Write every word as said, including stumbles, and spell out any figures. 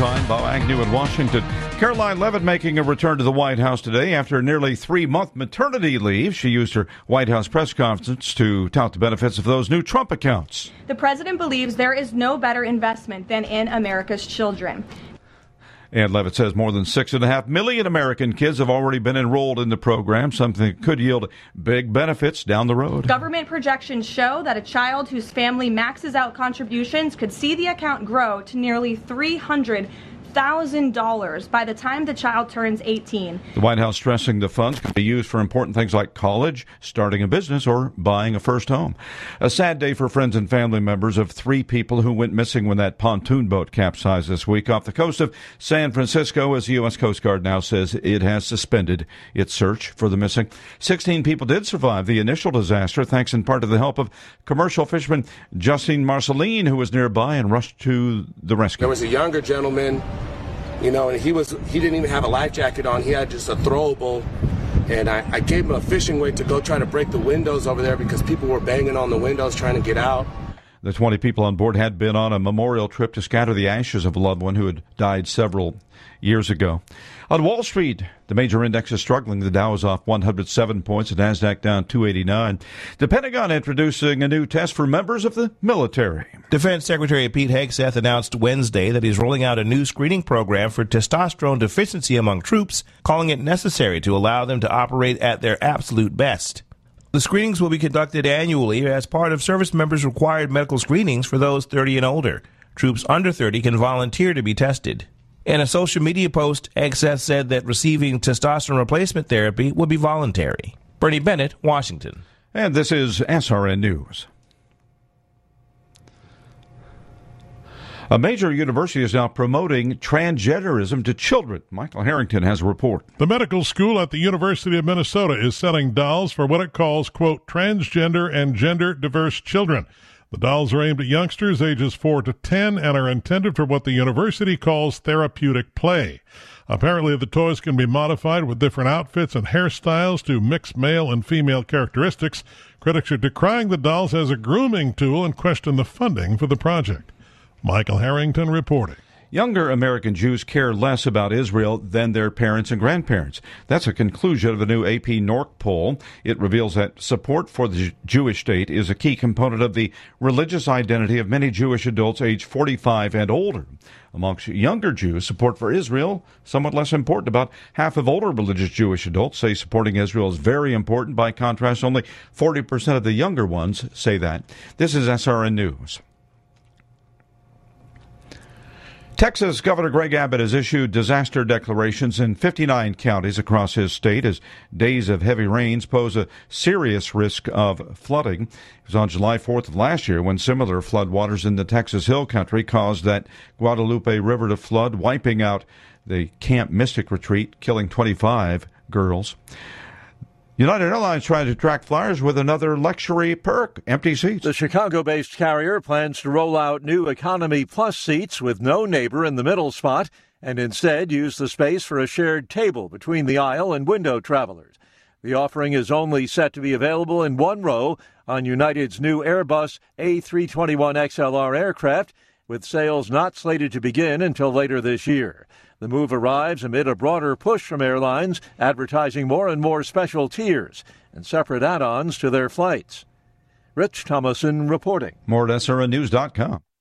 Time, Bob Agnew in Washington. Caroline Leavitt making a return to the White House today after a nearly three-month maternity leave. She used her White House press conference to tout the benefits of those new Trump accounts. The president believes there is no better investment than in America's children. And Leavitt says more than six and a half million American kids have already been enrolled in the program, something that could yield big benefits down the road. Government projections show that a child whose family maxes out contributions could see the account grow to nearly three hundred thousand dollars by the time the child turns eighteen. The White House stressing the funds can be used for important things like college, starting a business, or buying a first home. A sad day for friends and family members of three people who went missing when that pontoon boat capsized this week off the coast of San Francisco, as the U S Coast Guard now says it has suspended its search for the missing. Sixteen people did survive the initial disaster, thanks in part to the help of commercial fisherman Justine Marceline, who was nearby and rushed to the rescue. There was a younger gentleman, you know, and he was he didn't even have a life jacket on. He had just a throwable, and I, I gave him a fishing weight to go try to break the windows over there because people were banging on the windows trying to get out. The twenty people on board had been on a memorial trip to scatter the ashes of a loved one who had died several years ago. On Wall Street, the major index is struggling. The Dow is off one hundred seven points, the NASDAQ down two eighty-nine. The Pentagon introducing a new test for members of the military. Defense Secretary Pete Hegseth announced Wednesday that he's rolling out a new screening program for testosterone deficiency among troops, calling it necessary to allow them to operate at their absolute best. The screenings will be conducted annually as part of service members' required medical screenings for those thirty and older. Troops under thirty can volunteer to be tested. In a social media post, Hegseth said that receiving testosterone replacement therapy would be voluntary. Bernie Bennett, Washington. And this is S R N News. A major university is now promoting transgenderism to children. Michael Harrington has a report. The medical school at the University of Minnesota is selling dolls for what it calls, quote, transgender and gender diverse children. The dolls are aimed at youngsters ages four to ten and are intended for what the university calls therapeutic play. Apparently, the toys can be modified with different outfits and hairstyles to mix male and female characteristics. Critics are decrying the dolls as a grooming tool and question the funding for the project. Michael Harrington reporting. Younger American Jews care less about Israel than their parents and grandparents. That's a conclusion of a new A P Nork poll. It reveals that support for the Jewish state is a key component of the religious identity of many Jewish adults aged forty-five and older. Amongst younger Jews, support for Israel, somewhat less important. About half of older religious Jewish adults say supporting Israel is very important. By contrast, only forty percent of the younger ones say that. This is S R N News. Texas Governor Greg Abbott has issued disaster declarations in fifty-nine counties across his state as days of heavy rains pose a serious risk of flooding. It was on July fourth of last year when similar floodwaters in the Texas Hill Country caused that Guadalupe River to flood, wiping out the Camp Mystic retreat, killing twenty-five girls. United Airlines trying to attract flyers with another luxury perk, empty seats. The Chicago-based carrier plans to roll out new Economy Plus seats with no neighbor in the middle spot and instead use the space for a shared table between the aisle and window travelers. The offering is only set to be available in one row on United's new Airbus A three twenty-one X L R aircraft, with sales not slated to begin until later this year. The move arrives amid a broader push from airlines advertising more and more special tiers and separate add-ons to their flights. Rich Thomason reporting. More at S R N news dot com.